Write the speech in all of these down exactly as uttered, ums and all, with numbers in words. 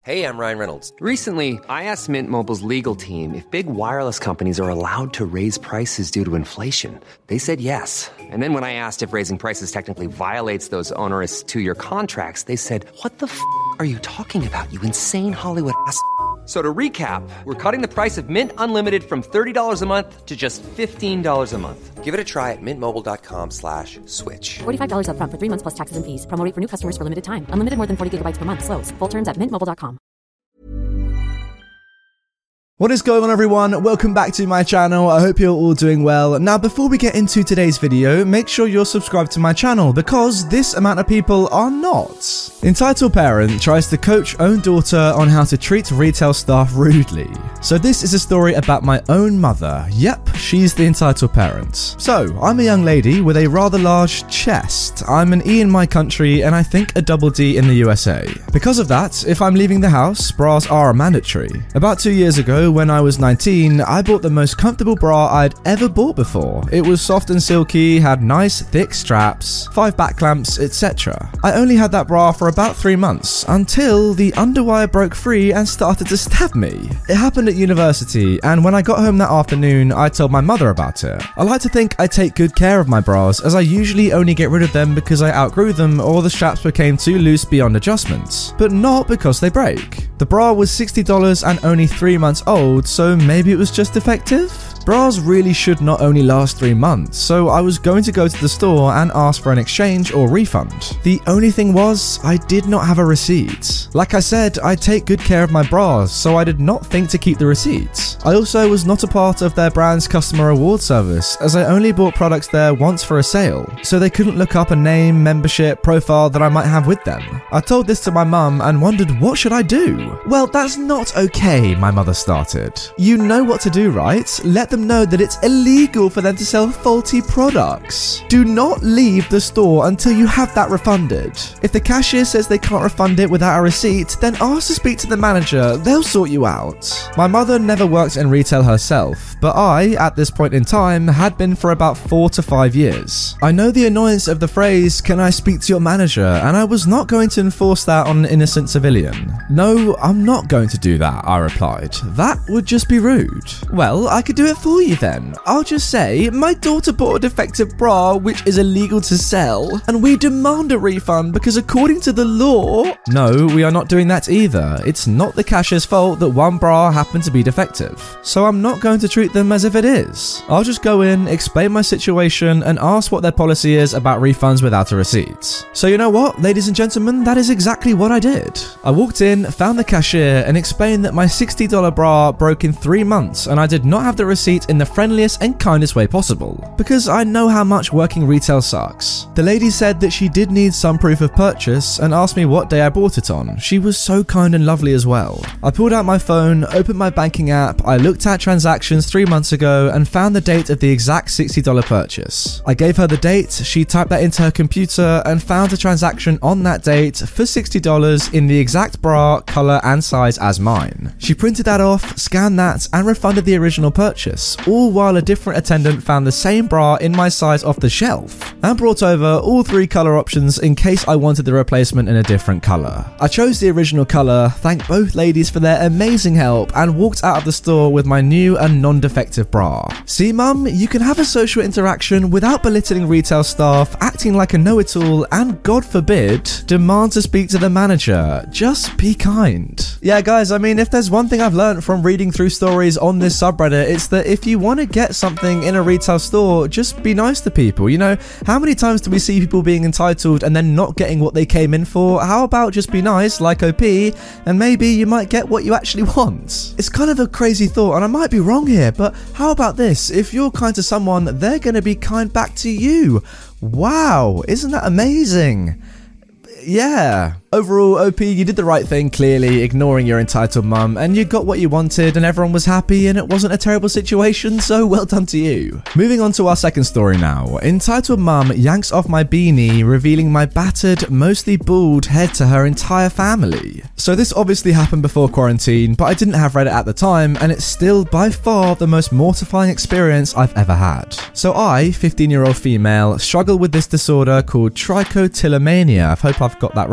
Hey, I'm Ryan Reynolds. Recently, I asked Mint Mobile's legal team if big wireless companies are allowed to raise prices due to inflation. They said yes. And then when I asked if raising prices technically violates those onerous two-year contracts, they said, what the f*** are you talking about, you insane Hollywood ass f- So to recap, we're cutting the price of Mint Unlimited from thirty dollars a month to just fifteen dollars a month. Give it a try at mintmobile.com slash switch. forty-five dollars up front for three months plus taxes and fees. Promo rate for new customers for limited time. Unlimited more than forty gigabytes per month. Slows full terms at mint mobile dot com. What is going on, everyone? Welcome back to my channel. I hope you're all doing well. Now, before we get into today's video, make sure you're subscribed to my channel because this amount of people are not. Entitled parent tries to coach own daughter on how to treat retail staff rudely. So this is a story about my own mother. Yep, she's the entitled parent. So, I'm a young lady with a rather large chest. I'm an E in my country and I think a double D in the U S A. Because of that, if I'm leaving the house, bras are mandatory. About two years ago, when I was nineteen, I bought the most comfortable bra I'd ever bought before. It was soft and silky, had nice thick straps, five back clamps, et cetera. I only had that bra for about three months until the underwire broke free and started to stab me. It happened at university, and when I got home that afternoon, I told my mother about it. I like to think I take good care of my bras, as I usually only get rid of them because I outgrew them or the straps became too loose beyond adjustments, but not because they break. The bra was sixty dollars and only three months old, so maybe it was just defective? Bras really should not only last three months, so I was going to go to the store and ask for an exchange or refund. The only thing was, I did not have a receipt. Like I said, I take good care of my bras, so I did not think to keep the receipt. I also was not a part of their brand's customer reward service, as I only bought products there once for a sale, so they couldn't look up a name, membership, profile that I might have with them. I told this to my mum and wondered what should I do? Well, that's not okay, my mother started. You know what to do, right? Let them know that it's illegal for them to sell faulty products. Do not leave the store until you have that refunded. If the cashier says they can't refund it without a receipt, then ask to speak to the manager. They'll sort you out. My mother never worked in retail herself, but I, at this point in time, had been for about four to five years. I know the annoyance of the phrase, "Can I speak to your manager?" and I was not going to enforce that on an innocent civilian. No, I'm not going to do that, I replied. That would just be rude. Well, I could do it for you then. I'll just say, my daughter bought a defective bra which is illegal to sell, and we demand a refund because according to the law... No, we are not doing that either. It's not the cashier's fault that one bra happened to be defective. So I'm not going to treat them as if it is. I'll just go in, explain my situation, and ask what their policy is about refunds without a receipt. So you know what, ladies and gentlemen, that is exactly what I did. I walked in, found the cashier, and explained that my sixty dollars bra broke in three months and I did not have the receipt in the friendliest and kindest way possible, because I know how much working retail sucks. The lady said that she did need some proof of purchase and asked me what day I bought it on. She was so kind and lovely as well. I pulled out my phone, opened my banking app, I looked at transactions three months ago and found the date of the exact sixty dollars purchase. I gave her the date, she typed that into her computer and found a transaction on that date for sixty dollars in the exact bra, colour and size as mine. She printed that off, scanned that and refunded the original purchase, all while a different attendant found the same bra in my size off the shelf and brought over all three colour options in case I wanted the replacement in a different colour. I chose the original colour, thanked both ladies for their amazing help and walked out of the store with my new and non-defective bra. See mum, you can have a social interaction without belittling retail staff, acting like a know-it-all and, God forbid, demand to speak to the manager. Just be kind. Yeah guys, I mean, if there's one thing I've learned from reading through stories on this subreddit, it's that if you want to get something in a retail store, just be nice to people. You know, how many times do we see people being entitled and then not getting what they came in for? How about just be nice, like O P, and maybe you might get what you actually want? It's kind of a crazy thought, and I might be wrong here, but how about this? If you're kind to someone, they're going to be kind back to you. Wow, isn't that amazing? Yeah. Overall, O P, you did the right thing, clearly, ignoring your entitled mum, and you got what you wanted, and everyone was happy, and it wasn't a terrible situation, so well done to you. Moving on to our second story now. Entitled mum yanks off my beanie, revealing my battered, mostly bald head to her entire family. So this obviously happened before quarantine, but I didn't have Reddit at the time, and it's still by far the most mortifying experience I've ever had. So I, fifteen-year-old female, struggle with this disorder called trichotillomania. I hope I've got that right. It's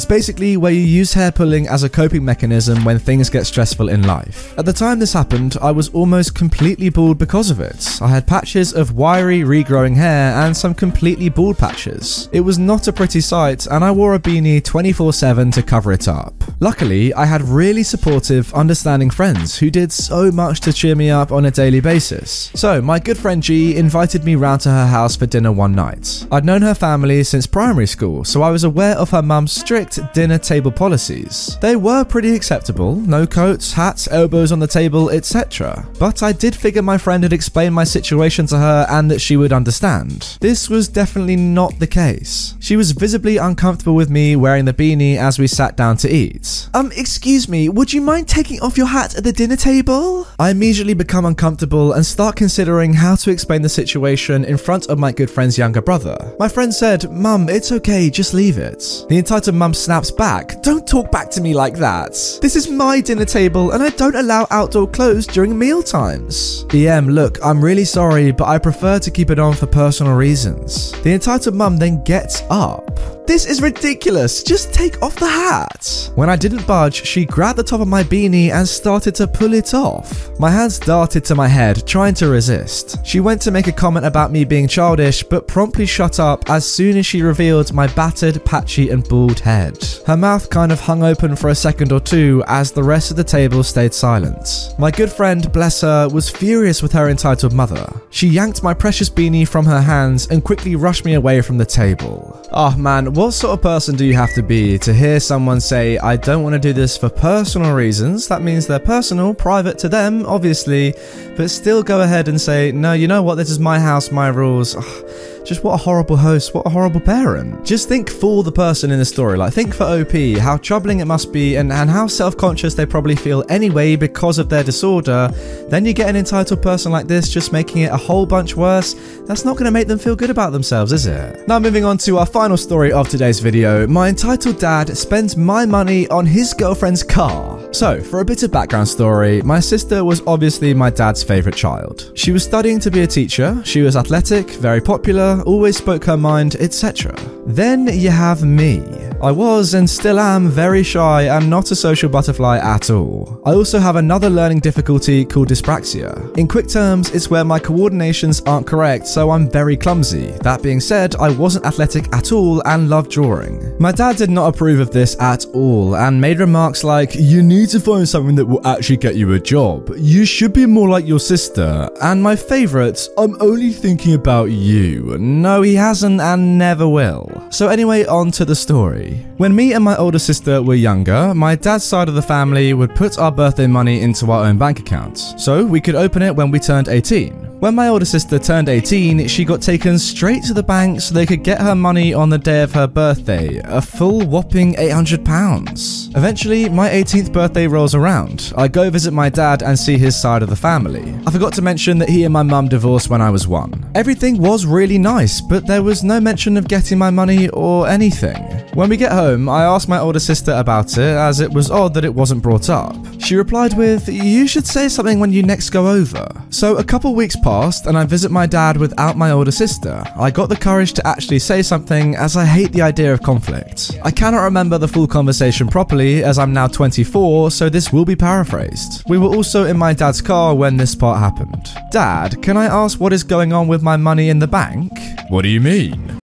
It's basically where you use hair pulling as a coping mechanism when things get stressful in life. At the time this happened, I was almost completely bald because of it. I had patches of wiry, regrowing hair and some completely bald patches. It was not a pretty sight, and I wore a beanie twenty-four seven to cover it up. Luckily, I had really supportive, understanding friends who did so much to cheer me up on a daily basis. So, my good friend G invited me round to her house for dinner one night. I'd known her family since primary school, so I was aware of her mum's strict dinner table policies. They were pretty acceptable, no coats, hats, elbows on the table, et cetera. But I did figure my friend had explained my situation to her and that she would understand. This was definitely not the case. She was visibly uncomfortable with me wearing the beanie as we sat down to eat. Um, excuse me, would you mind taking off your hat at the dinner table? I immediately become uncomfortable and start considering how to explain the situation in front of my good friend's younger brother. My friend said, "Mum, it's okay, just leave it." The entitled mum snaps back, "Don't talk back to me like that. This is my dinner table and I don't allow outdoor clothes during meal times." E M, look, I'm really sorry, but I prefer to keep it on for personal reasons. The entitled mum then gets up. "This is ridiculous, just take off the hat." When I didn't budge, she grabbed the top of my beanie and started to pull it off. My hands darted to my head, trying to resist. She went to make a comment about me being childish, but promptly shut up as soon as she revealed my battered, patchy and bald head. Her mouth kind of hung open for a second or two as the rest of the table stayed silent. My good friend, bless her, was furious with her entitled mother. She yanked my precious beanie from her hands and quickly rushed me away from the table. Oh man, what sort of person do you have to be to hear someone say, "I don't want to do this for personal reasons"? That means they're personal, private to them, obviously, but still go ahead and say, "No, you know what, this is my house, my rules." Ugh. Just what a horrible host, what a horrible parent. Just think for the person in the story, like think for O P, how troubling it must be and, and how self-conscious they probably feel anyway because of their disorder. Then you get an entitled person like this just making it a whole bunch worse. That's not going to make them feel good about themselves, is it? Now moving on to our final story of today's video, my entitled dad spends my money on his girlfriend's car. So, for a bit of background story, my sister was obviously my dad's favourite child. She was studying to be a teacher, she was athletic, very popular, always spoke her mind, et cetera. Then you have me. I was and still am very shy and not a social butterfly at all. I also have another learning difficulty called dyspraxia. In quick terms, it's where my coordinations aren't correct, so I'm very clumsy. That being said, I wasn't athletic at all and loved drawing. My dad did not approve of this at all and made remarks like, "You need to find something that will actually get you a job. You should be more like your sister." And my favourite, "I'm only thinking about you." No, he hasn't and never will. So anyway, on to the story. When me and my older sister were younger, my dad's side of the family would put our birthday money into our own bank accounts, so we could open it when we turned eighteen. When my older sister turned eighteen, she got taken straight to the bank so they could get her money on the day of her birthday, a full whopping eight hundred pounds. Eventually, my eighteenth birthday rolls around. I go visit my dad and see his side of the family. I forgot to mention that he and my mum divorced when I was one. Everything was really nice, but there was no mention of getting my money or anything. When we get home, I asked my older sister about it, as it was odd that it wasn't brought up. She replied with, "You should say something when you next go over." So a couple weeks passed and I visit my dad without my older sister. I got the courage to actually say something, as I hate the idea of conflict. I cannot remember the full conversation properly, as I'm now twenty-four, so this will be paraphrased. We were also in my dad's car when this part happened. "Dad, can I ask what is going on with my money in the bank?" "What do you mean?"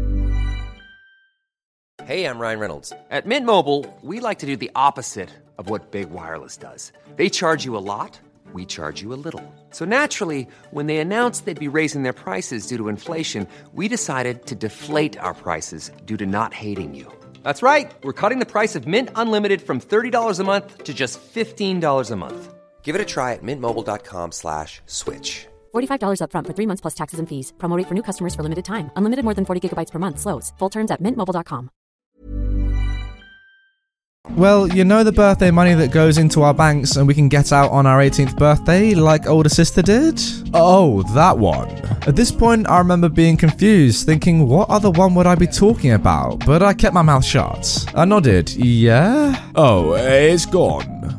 Hey, I'm Ryan Reynolds. At Mint Mobile, we like to do the opposite of what Big Wireless does. They charge you a lot, we charge you a little. So naturally, when they announced they'd be raising their prices due to inflation, we decided to deflate our prices due to not hating you. That's right. We're cutting the price of Mint Unlimited from thirty dollars a month to just fifteen dollars a month. Give it a try at mintmobile.com slash switch. forty-five dollars up front for three months plus taxes and fees. Promo rate for new customers for limited time. Unlimited more than forty gigabytes per month. Slows full terms at mint mobile dot com. Well, you know the birthday money that goes into our banks and we can get out on our eighteenth birthday, like older sister did? Oh, that one. At this point, I remember being confused, thinking what other one would I be talking about, but I kept my mouth shut. I nodded, yeah? Oh, it's gone.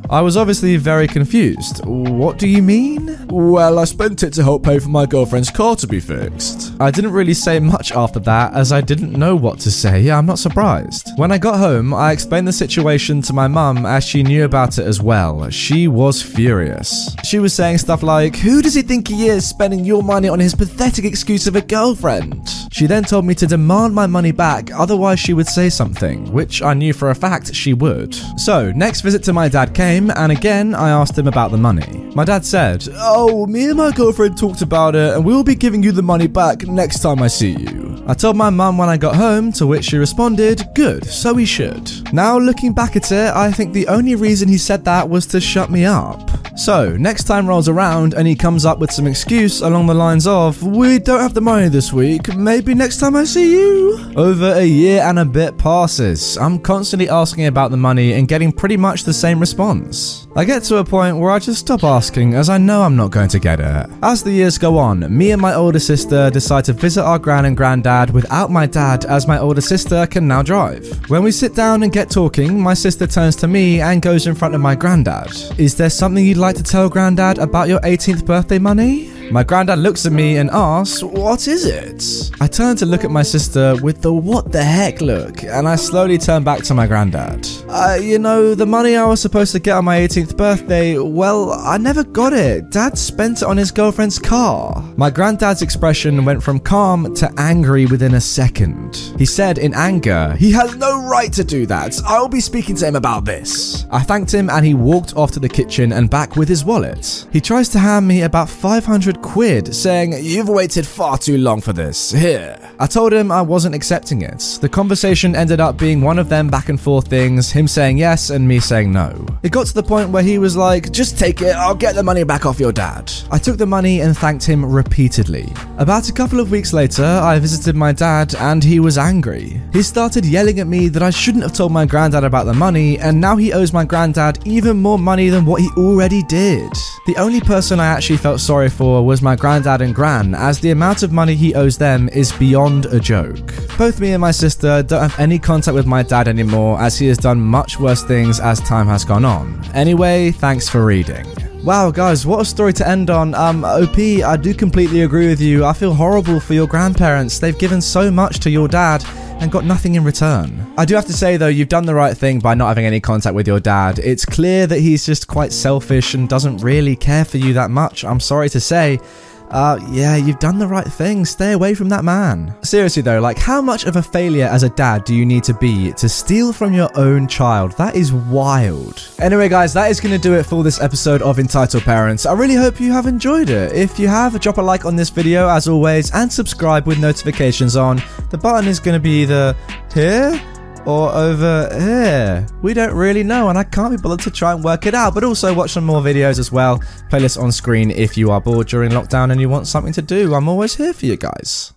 I was obviously very confused. What do you mean? Well, I spent it to help pay for my girlfriend's car to be fixed. I didn't really say much after that as I didn't know what to say. Yeah, I'm not surprised. When I got home, I explained the situation to my mum as she knew about it as well. She was furious. She was saying stuff like, who does he think he is spending your money on his pathetic excuse of a girlfriend? She then told me to demand my money back, otherwise she would say something, which I knew for a fact she would. So, next visit to my dad came, and again I asked him about the money. My dad said, oh, me and my girlfriend talked about it, and we'll be giving you the money back next time I see you. I told my mum when I got home, to which she responded, good, so he should. Now looking back at it, I think the only reason he said that was to shut me up. So, next time rolls around and he comes up with some excuse along the lines of, we don't have the money this week, maybe next time I see you? Over a year and a bit passes. I'm constantly asking about the money and getting pretty much the same response. I get to a point where I just stop asking as I know I'm not going to get it. As the years go on, me and my older sister decide to visit our gran and granddad without my dad as my older sister can now drive. When we sit down and get talking, my sister turns to me and goes in front of my granddad. Is there something you'd like to tell granddad about your eighteenth birthday money? My granddad looks at me and asks, what is it? I turn to look at my sister with the what the heck look, and I slowly turn back to my granddad. Uh, you know, the money I was supposed to get on my eighteenth birthday, well, I never got it. Dad spent it on his girlfriend's car. My granddad's expression went from calm to angry within a second. He said in anger, he has no right to do that. I'll be speaking to him about this. I thanked him and he walked off to the kitchen and back with his wallet. He tries to hand me about five hundred quid, saying, you've waited far too long for this. Here. I told him I wasn't accepting it. The conversation ended up being one of them back and forth things, him saying yes and me saying no. It got to the point where he was like, just take it, I'll get the money back off your dad. I took the money and thanked him repeatedly. About a couple of weeks later, I visited my dad and he was angry. He started yelling at me that I shouldn't have told my granddad about the money, and now he owes my granddad even more money than what he already did. The only person I actually felt sorry for was my granddad and gran, as the amount of money he owes them is beyond a joke. Both me and my sister don't have any contact with my dad anymore, as he has done much worse things as time has gone on. Anyway, thanks for reading. Wow, guys, what a story to end on. Um, O P, I do completely agree with you. I feel horrible for your grandparents. They've given so much to your dad and got nothing in return. I do have to say though, you've done the right thing by not having any contact with your dad. It's clear that he's just quite selfish and doesn't really care for you that much, I'm sorry to say. Uh, yeah, you've done the right thing. Stay away from that man. Seriously though, like, how much of a failure as a dad do you need to be to steal from your own child? That is wild. Anyway guys, that is going to do it for this episode of Entitled Parents. I really hope you have enjoyed it. If you have, drop a like on this video as always and subscribe with notifications on. The button is going to be either here or over here. We don't really know and I can't be bothered to try and work it out, but also watch some more videos as well. Playlist on screen if you are bored during lockdown and you want something to do. I'm always here for you guys.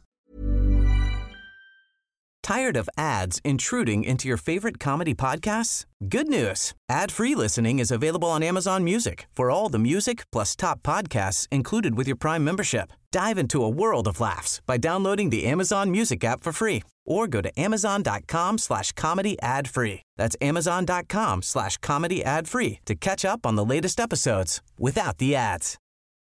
Tired of ads intruding into your favorite comedy podcasts? Good news. Ad-free listening is available on Amazon Music for all the music plus top podcasts included with your Prime membership. Dive into a world of laughs by downloading the Amazon Music app for free or go to amazon.com slash comedy ad free. That's amazon.com slash comedy ad free to catch up on the latest episodes without the ads.